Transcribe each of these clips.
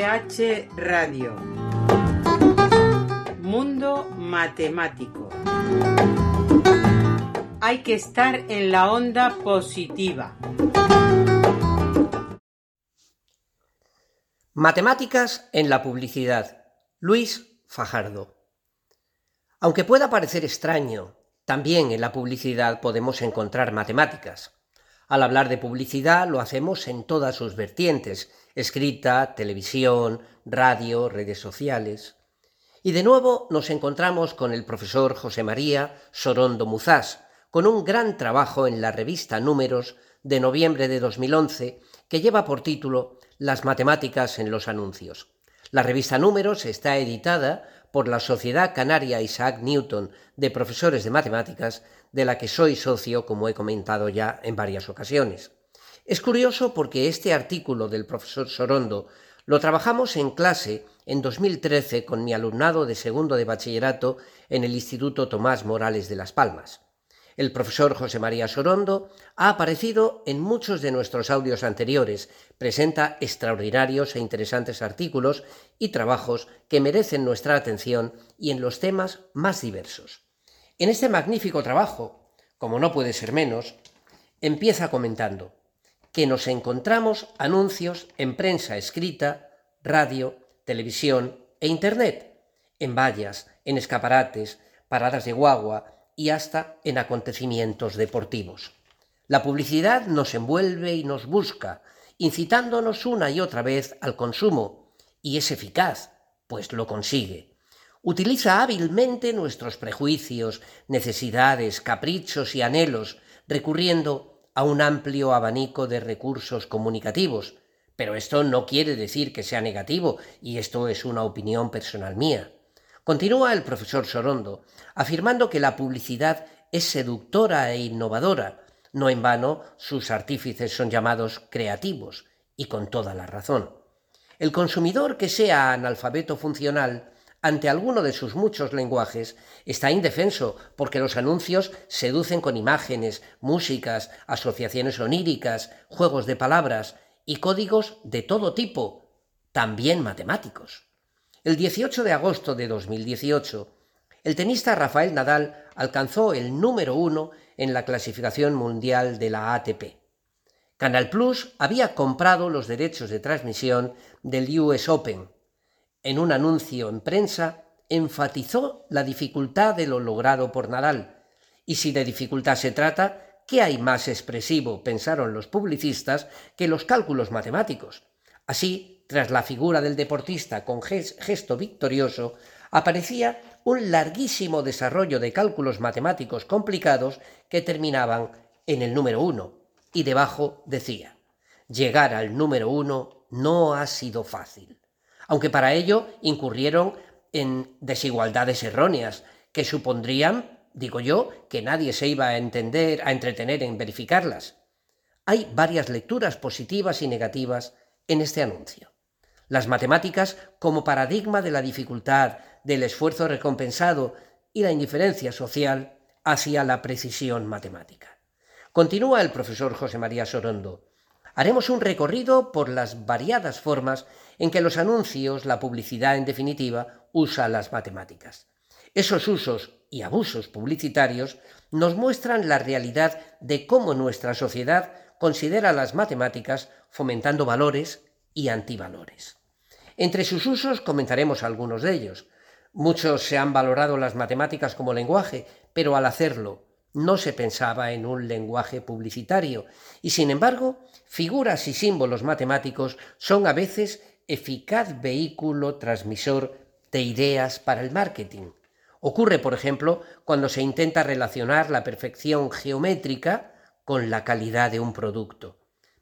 EH Radio. Mundo matemático. Hay que estar en la onda positiva. Matemáticas en la publicidad. Luis Fajardo. Aunque pueda parecer extraño, también en la publicidad podemos encontrar matemáticas. Al hablar de publicidad lo hacemos en todas sus vertientes: escrita, televisión, radio, redes sociales. Y de nuevo nos encontramos con el profesor José María Sorondo Muzás, con un gran trabajo en la revista Números de noviembre de 2011 que lleva por título Las matemáticas en los anuncios. La revista Números está editada por la Sociedad Canaria Isaac Newton de Profesores de Matemáticas, de la que soy socio, como he comentado ya en varias ocasiones. Es curioso porque este artículo del profesor Sorondo lo trabajamos en clase en 2013 con mi alumnado de segundo de bachillerato en el Instituto Tomás Morales de Las Palmas. El profesor José María Sorondo ha aparecido en muchos de nuestros audios anteriores, presenta extraordinarios e interesantes artículos y trabajos que merecen nuestra atención y en los temas más diversos. En este magnífico trabajo, como no puede ser menos, empieza comentando que nos encontramos anuncios en prensa escrita, radio, televisión e internet, en vallas, en escaparates, paradas de guagua y hasta en acontecimientos deportivos. La publicidad nos envuelve y nos busca, incitándonos una y otra vez al consumo, y es eficaz, pues lo consigue. Utiliza hábilmente nuestros prejuicios, necesidades, caprichos y anhelos, recurriendo a un amplio abanico de recursos comunicativos. Pero esto no quiere decir que sea negativo, y esto es una opinión personal mía. Continúa el profesor Sorondo, afirmando que la publicidad es seductora e innovadora. No en vano, sus artífices son llamados creativos, y con toda la razón. El consumidor que sea analfabeto funcional ante alguno de sus muchos lenguajes está indefenso, porque los anuncios seducen con imágenes, músicas, asociaciones oníricas, juegos de palabras y códigos de todo tipo, también matemáticos. El 18 de agosto de 2018, el tenista Rafael Nadal alcanzó el número 1 en la clasificación mundial de la ATP. Canal Plus había comprado los derechos de transmisión del US Open. En un anuncio en prensa, enfatizó la dificultad de lo logrado por Nadal. Y si de dificultad se trata, ¿qué hay más expresivo, pensaron los publicistas, que los cálculos matemáticos? Así, tras la figura del deportista con gesto victorioso, aparecía un larguísimo desarrollo de cálculos matemáticos complicados que terminaban en el número 1, y debajo decía: llegar al número 1 no ha sido fácil, aunque para ello incurrieron en desigualdades erróneas que supondrían, digo yo, que nadie se iba a entretener en verificarlas. Hay varias lecturas positivas y negativas en este anuncio. Las matemáticas como paradigma de la dificultad, del esfuerzo recompensado y la indiferencia social hacia la precisión matemática. Continúa el profesor José María Sorondo. Haremos un recorrido por las variadas formas en que los anuncios, la publicidad en definitiva, usa las matemáticas. Esos usos y abusos publicitarios nos muestran la realidad de cómo nuestra sociedad considera las matemáticas fomentando valores y antivalores. Entre sus usos comentaremos algunos de ellos. Muchos se han valorado las matemáticas como lenguaje, pero al hacerlo no se pensaba en un lenguaje publicitario y, sin embargo, figuras y símbolos matemáticos son a veces eficaz vehículo transmisor de ideas para el marketing. Ocurre, por ejemplo, cuando se intenta relacionar la perfección geométrica con la calidad de un producto.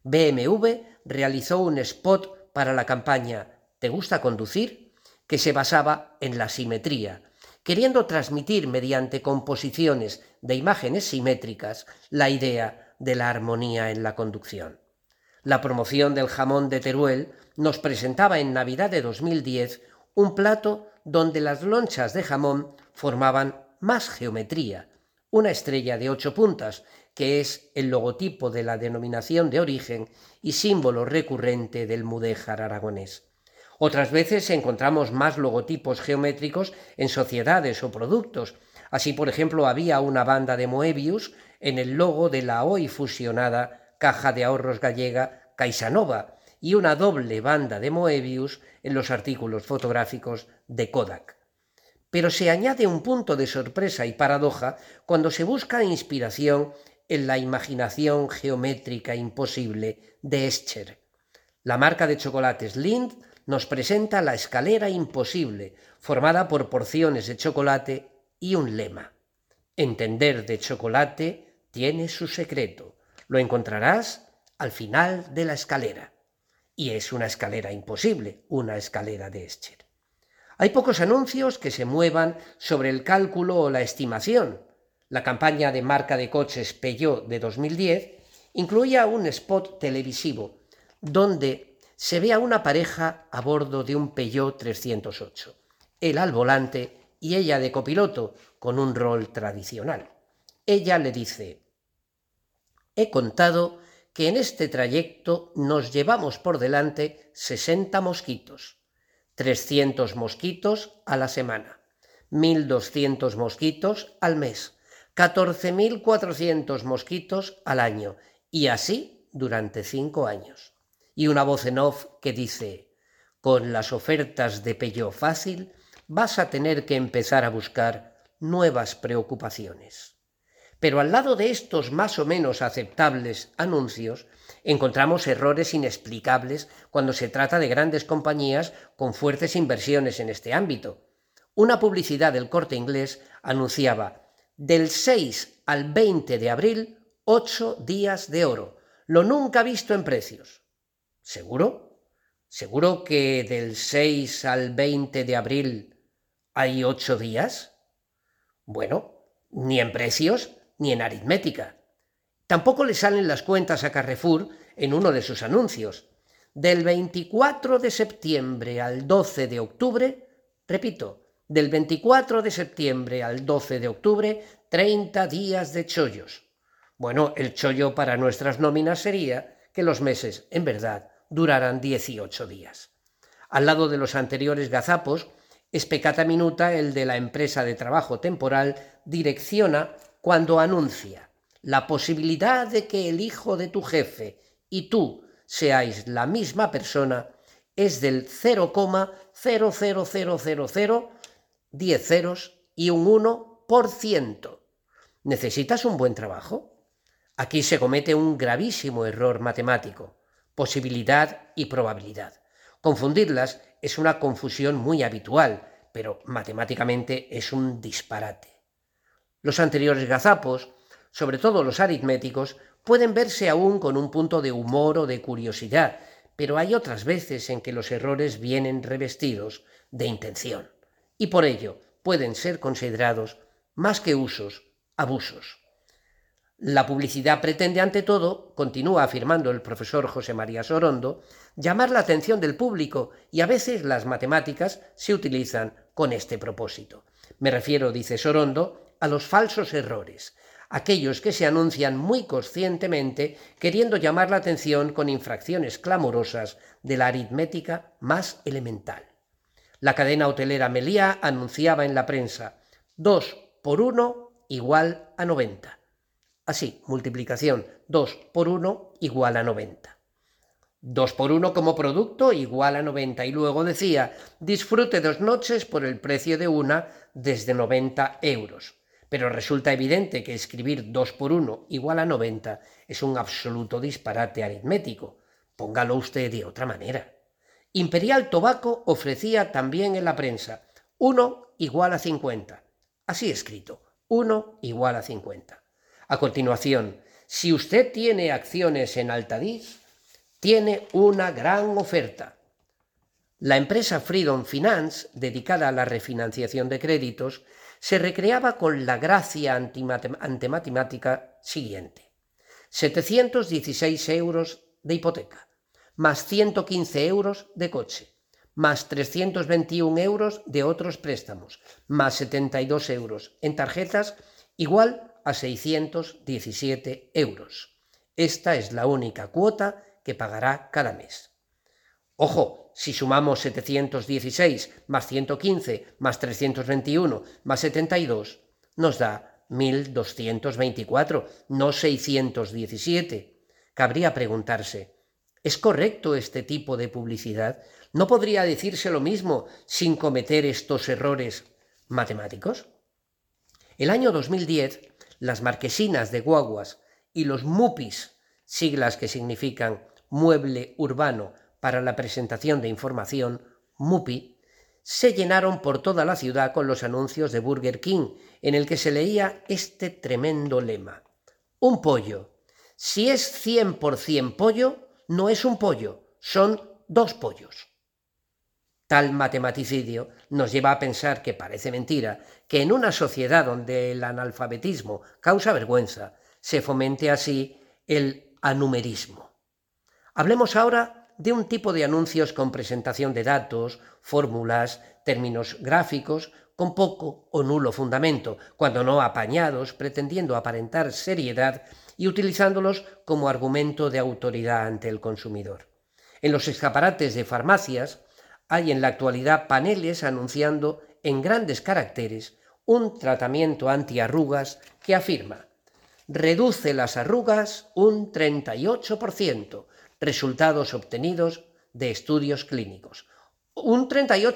BMW realizó un spot para la campaña ¿Te gusta conducir?, que se basaba en la simetría, queriendo transmitir mediante composiciones de imágenes simétricas la idea de la armonía en la conducción. La promoción del jamón de Teruel nos presentaba en Navidad de 2010 un plato donde las lonchas de jamón formaban más geometría, una estrella de 8 puntas, que es el logotipo de la denominación de origen y símbolo recurrente del mudéjar aragonés. Otras veces encontramos más logotipos geométricos en sociedades o productos. Así, por ejemplo, había una banda de Moebius en el logo de la hoy fusionada Caja de Ahorros gallega CaixaNova y una doble banda de Moebius en los artículos fotográficos de Kodak. Pero se añade un punto de sorpresa y paradoja cuando se busca inspiración en la imaginación geométrica imposible de Escher. La marca de chocolates Lindt nos presenta la escalera imposible, formada por porciones de chocolate y un lema. Entender de chocolate tiene su secreto. Lo encontrarás al final de la escalera. Y es una escalera imposible, una escalera de Escher. Hay pocos anuncios que se muevan sobre el cálculo o la estimación. La campaña de marca de coches Peugeot de 2010 incluía un spot televisivo donde se ve a una pareja a bordo de un Peugeot 308, él al volante y ella de copiloto con un rol tradicional. Ella le dice: «He contado que en este trayecto nos llevamos por delante 60 mosquitos, 300 mosquitos a la semana, 1.200 mosquitos al mes, 14.400 mosquitos al año, y así durante 5 años. Y una voz en off que dice: con las ofertas de Peugeot Fácil vas a tener que empezar a buscar nuevas preocupaciones». Pero al lado de estos más o menos aceptables anuncios, encontramos errores inexplicables cuando se trata de grandes compañías con fuertes inversiones en este ámbito. Una publicidad del Corte Inglés anunciaba: del 6 al 20 de abril, 8 días de oro, lo nunca visto en precios. ¿Seguro? ¿Seguro que del 6 al 20 de abril hay 8 días? Bueno, ni en precios ni en aritmética. Tampoco le salen las cuentas a Carrefour en uno de sus anuncios. Del 24 de septiembre al 12 de octubre, repito, del 24 de septiembre al 12 de octubre, 30 días de chollos. Bueno, el chollo para nuestras nóminas sería que los meses, en verdad, duraran 18 días. Al lado de los anteriores gazapos, es peccata minuta el de la empresa de trabajo temporal Direcciona cuando anuncia la posibilidad de que el hijo de tu jefe y tú seáis la misma persona es del 0,00000, 10 ceros y un 1%. ¿Necesitas un buen trabajo? Aquí se comete un gravísimo error matemático: posibilidad y probabilidad. Confundirlas es una confusión muy habitual, pero matemáticamente es un disparate. Los anteriores gazapos, sobre todo los aritméticos, pueden verse aún con un punto de humor o de curiosidad, pero hay otras veces en que los errores vienen revestidos de intención, y por ello pueden ser considerados, más que usos, abusos. La publicidad pretende, ante todo, continúa afirmando el profesor José María Sorondo, llamar la atención del público, y a veces las matemáticas se utilizan con este propósito. Me refiero, dice Sorondo, a los falsos errores, aquellos que se anuncian muy conscientemente queriendo llamar la atención con infracciones clamorosas de la aritmética más elemental. La cadena hotelera Meliá anunciaba en la prensa: 2 por 1 igual a 90. Así, multiplicación: 2 por 1 igual a 90. 2 por 1 como producto igual a 90. Y luego decía: disfrute 2 noches por el precio de una desde 90 euros. Pero resulta evidente que escribir 2 por 1 igual a 90 es un absoluto disparate aritmético. Póngalo usted de otra manera. Imperial Tobacco ofrecía también en la prensa: 1 igual a 50. Así escrito: 1 igual a 50. A continuación, si usted tiene acciones en Altadis, tiene una gran oferta. La empresa Freedom Finance, dedicada a la refinanciación de créditos, se recreaba con la gracia antematemática siguiente: 716 euros de hipoteca, más 115 euros de coche, más 321 euros de otros préstamos, más 72 euros en tarjetas, igual a 617 euros. Esta es la única cuota que pagará cada mes. Ojo, si sumamos 716 más 115 más 321 más 72, nos da 1224, no 617. Cabría preguntarse, ¿es correcto este tipo de publicidad? ¿No podría decirse lo mismo sin cometer estos errores matemáticos? El año 2010, las marquesinas de guaguas y los MUPIs, siglas que significan Mueble Urbano para la Presentación de Información, MUPI, se llenaron por toda la ciudad con los anuncios de Burger King, en el que se leía este tremendo lema: un pollo. Si es 100% pollo, no es un pollo, son 2 pollos. Tal matematicidio nos lleva a pensar que parece mentira que en una sociedad donde el analfabetismo causa vergüenza, se fomente así el anumerismo. Hablemos ahora de un tipo de anuncios con presentación de datos, fórmulas, términos gráficos, con poco o nulo fundamento, cuando no apañados, pretendiendo aparentar seriedad y utilizándolos como argumento de autoridad ante el consumidor. En los escaparates de farmacias hay en la actualidad paneles anunciando en grandes caracteres un tratamiento antiarrugas que afirma: reduce las arrugas un 38%, resultados obtenidos de estudios clínicos. Un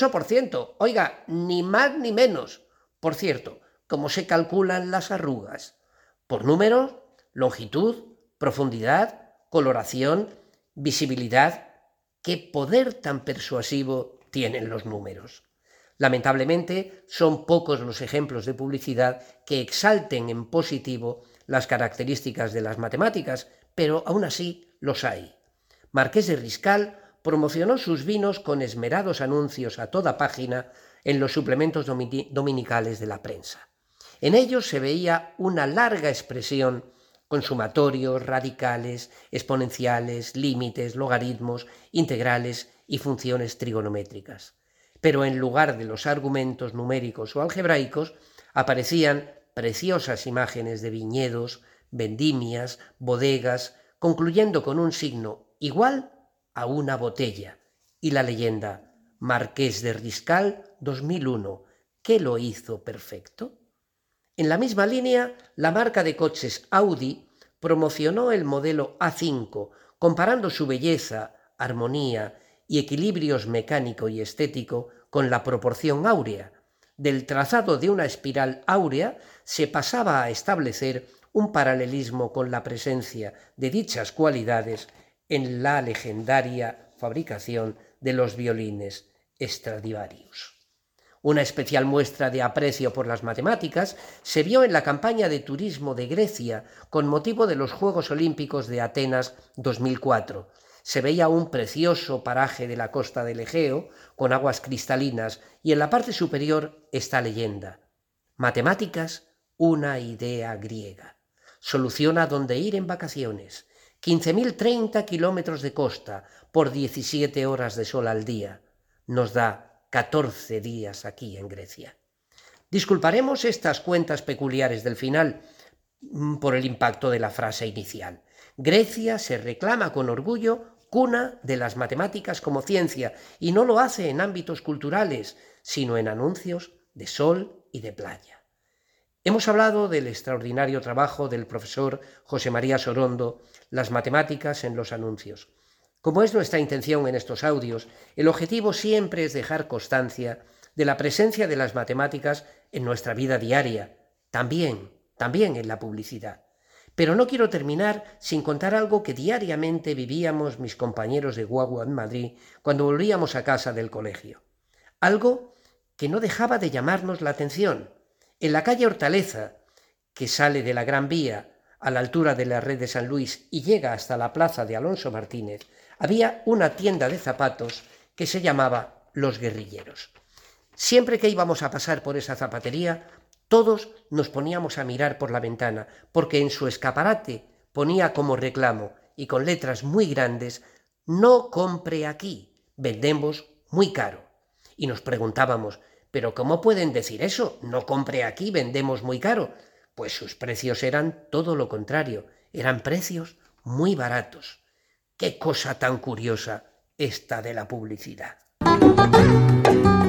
38%, oiga, ni más ni menos. Por cierto, ¿cómo se calculan las arrugas? ¿Por números, longitud, profundidad, coloración, visibilidad? ¿Qué poder tan persuasivo tienen los números? Lamentablemente, son pocos los ejemplos de publicidad que exalten en positivo las características de las matemáticas, pero aún así los hay. Marqués de Riscal promocionó sus vinos con esmerados anuncios a toda página en los suplementos dominicales de la prensa. En ellos se veía una larga expresión con sumatorios, radicales, exponenciales, límites, logaritmos, integrales y funciones trigonométricas. Pero en lugar de los argumentos numéricos o algebraicos, aparecían preciosas imágenes de viñedos, vendimias, bodegas, concluyendo con un signo igual a una botella y la leyenda: Marqués de Riscal 2001, ¿qué lo hizo perfecto? En la misma línea, la marca de coches Audi promocionó el modelo A5, comparando su belleza, armonía y equilibrios mecánico y estético con la proporción áurea. Del trazado de una espiral áurea se pasaba a establecer un paralelismo con la presencia de dichas cualidades en la legendaria fabricación de los violines Stradivarius. Una especial muestra de aprecio por las matemáticas se vio en la campaña de turismo de Grecia con motivo de los Juegos Olímpicos de Atenas 2004. Se veía un precioso paraje de la costa del Egeo con aguas cristalinas y en la parte superior esta leyenda: matemáticas, una idea griega. Soluciona dónde ir en vacaciones. 15.030 kilómetros de costa por 17 horas de sol al día. Nos da 14 días aquí en Grecia. Disculparemos estas cuentas peculiares del final por el impacto de la frase inicial. Grecia se reclama con orgullo cuna de las matemáticas como ciencia, y no lo hace en ámbitos culturales, sino en anuncios de sol y de playa. Hemos hablado del extraordinario trabajo del profesor José María Sorondo, las matemáticas en los anuncios. Como es nuestra intención en estos audios, el objetivo siempre es dejar constancia de la presencia de las matemáticas en nuestra vida diaria, también en la publicidad. Pero no quiero terminar sin contar algo que diariamente vivíamos mis compañeros de guagua en Madrid cuando volvíamos a casa del colegio. Algo que no dejaba de llamarnos la atención. En la calle Hortaleza, que sale de la Gran Vía a la altura de la Red de San Luis y llega hasta la plaza de Alonso Martínez, había una tienda de zapatos que se llamaba Los Guerrilleros. Siempre que íbamos a pasar por esa zapatería, todos nos poníamos a mirar por la ventana, porque en su escaparate ponía como reclamo, y con letras muy grandes: no compre aquí, vendemos muy caro. Y nos preguntábamos: ¿pero cómo pueden decir eso? No compre aquí, vendemos muy caro. Pues sus precios eran todo lo contrario, eran precios muy baratos. ¡Qué cosa tan curiosa! esta de la publicidad.